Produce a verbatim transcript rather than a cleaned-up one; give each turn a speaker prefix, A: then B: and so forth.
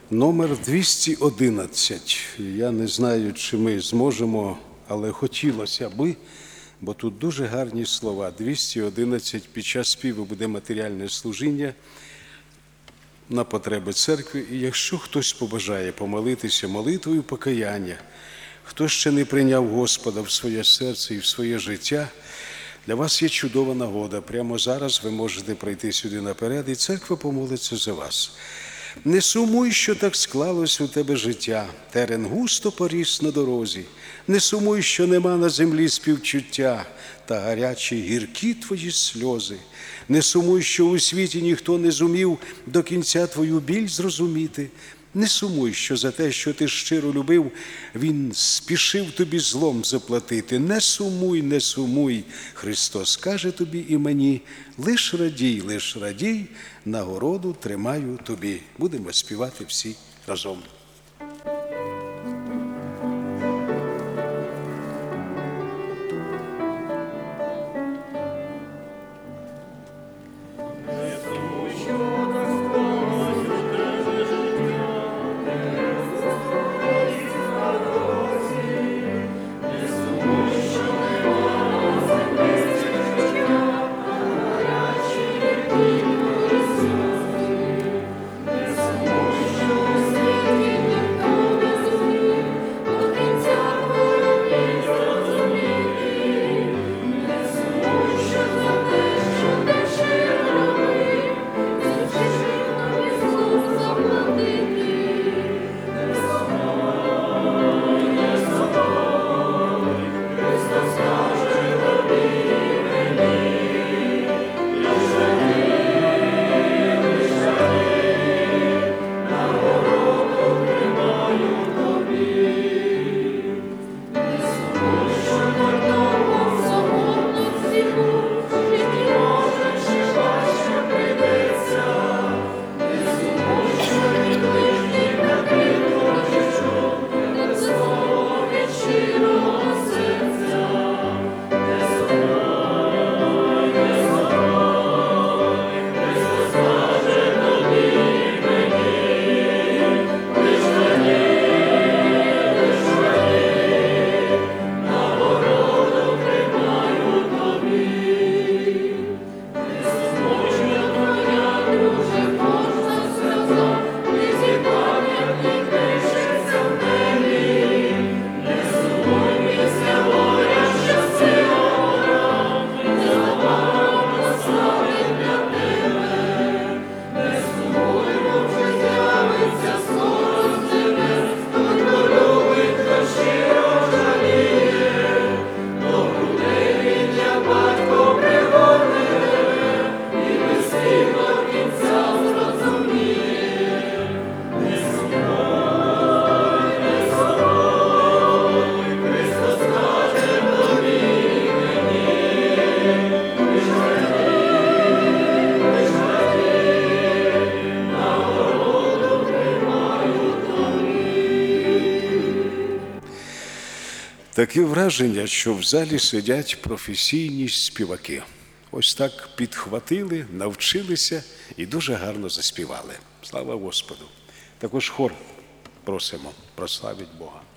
A: Номер двісті одинадцять. Я не знаю, чи ми зможемо, але хотілося би, бо тут дуже гарні слова. двісті одинадцять. Під час співу буде матеріальне служіння на потреби церкви. І якщо хтось побажає помолитися молитвою покаяння, хто ще не прийняв Господа в своє серце і в своє життя, для вас є чудова нагода. Прямо зараз ви можете прийти сюди наперед, і церква помолиться за вас. Не сумуй, що так склалось у тебе життя, терен густо поріс на дорозі. Не сумуй, що нема на землі співчуття, та гарячі гіркі твої сльози. Не сумуй, що у світі ніхто не зумів до кінця твою біль зрозуміти. Не сумуй, що за те, що ти щиро любив, він спішив тобі злом заплатити. Не сумуй, не сумуй, Христос каже тобі і мені, лиш радій, лиш радій, нагороду тримаю тобі. Будемо співати всі разом. Таке враження, що в залі сидять професійні співаки. Ось так підхватили, навчилися і дуже гарно заспівали. Слава Господу! Також хор просимо прославить Бога.